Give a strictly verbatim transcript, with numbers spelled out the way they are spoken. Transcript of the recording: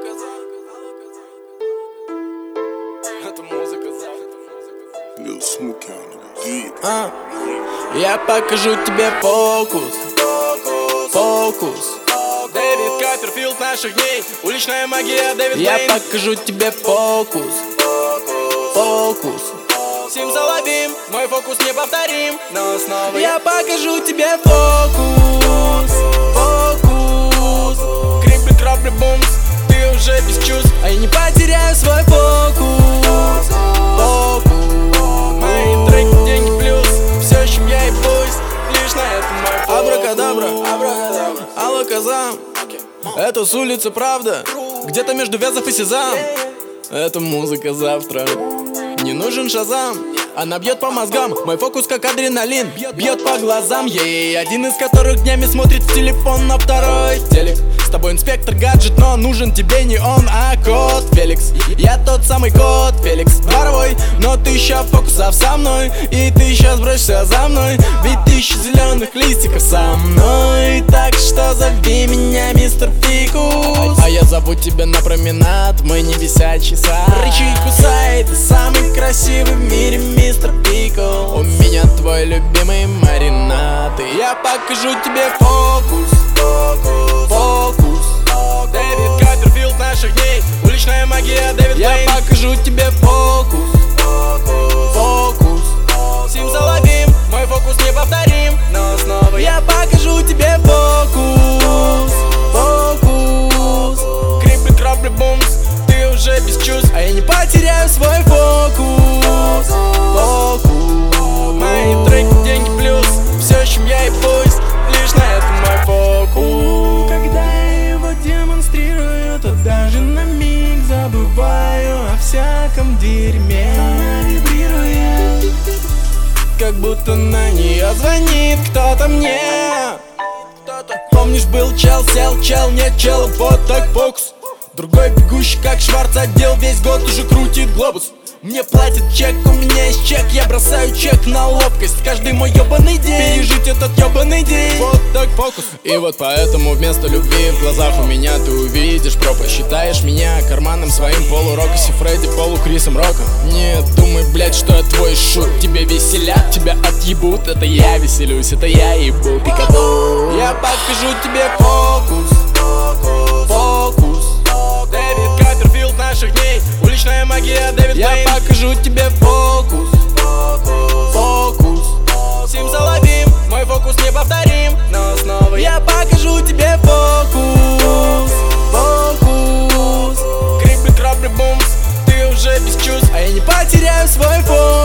Это музыка завтра. А, я покажу тебе фокус, фокус. Дэвид Копперфилд наших дней, уличная магия Дэвид Я Блейн. покажу тебе фокус, фокус. Симсалабим, мой фокус неповторим, но снова Я покажу тебе фокус, фокус. Крипли, крапли, бумс, ты уже без чувств. А я не потеряю свой фокус, фокус. Мои треки, деньги плюс, все, с чем я и пусть, лишь на этом мой фокус. Абракадабра, абракадабра, алаказам. Это с улицы правда, где-то между Вязов и Сезам. Это музыка завтра. Не нужен шазам, она бьет по мозгам. Мой фокус как адреналин, бьет по глазам. Ей, один из которых днями смотрит в телефон, на второй телек. С тобой инспектор гаджет, но нужен тебе не он, а кот Феликс. Я тот самый кот Феликс, дворовой, но тысяча фокусов со мной. И ты сейчас бросишься за мной, ведь тысяча зеленых листиков со мной. Так что зови меня мистер Фикус. А я зову тебя на променад, мы не висячий сад. Рычи и кусай, ты самый красивый в мире мистер Фикус. У меня твой любимый маринад, и я покажу тебе фокус, фокус, фокус. Дэвид Копперфилд наших дней, уличная магия Дэвид Я Блейн. покажу тебе фокус, фокус. Симсалабим, мой фокус неповторим, но снова Я покажу тебе фокус, фокус. Крипли, крапли, бумс, ты уже без чувств. А я не потеряю свой фокус, фокус. Мои треки, деньги плюс, все, с чем я и пусть, лишь на этом мой фокус. Когда я его демонстрирую, то даже на миг забываю о всяком дерьме. Она вибрирует, как будто на нее звонит кто-то мне. Помнишь, был чел, сел чел, нет чел, вот так фокус. Другой бегущий, как Шварц, отдел весь год уже крутит глобус. Мне платят чек, у меня есть чек, я бросаю чек на ловкость. Каждый мой ебаный день, пережить этот ебаный день. Вот так фокус. И вот поэтому вместо любви в глазах у меня ты увидишь пропасть. Считаешь меня карманом своим полурокоси Фредди, полу Крисом Роком. Не думай, блять, что я твой шут. Тебе веселят, тебя отъебут. Это я веселюсь, это я ебу пикабу. Я покажу тебе фокус, фокус. Дэвид Копперфилд наших дней, уличная магия Дэвид Я Блейн. покажу тебе фокус, фокус. Симсалабим, мой фокус неповторим, но снова Я покажу тебе фокус, фокус. Крипли, крапли, бумс, ты уже без чувств. А я не потеряю свой фокус.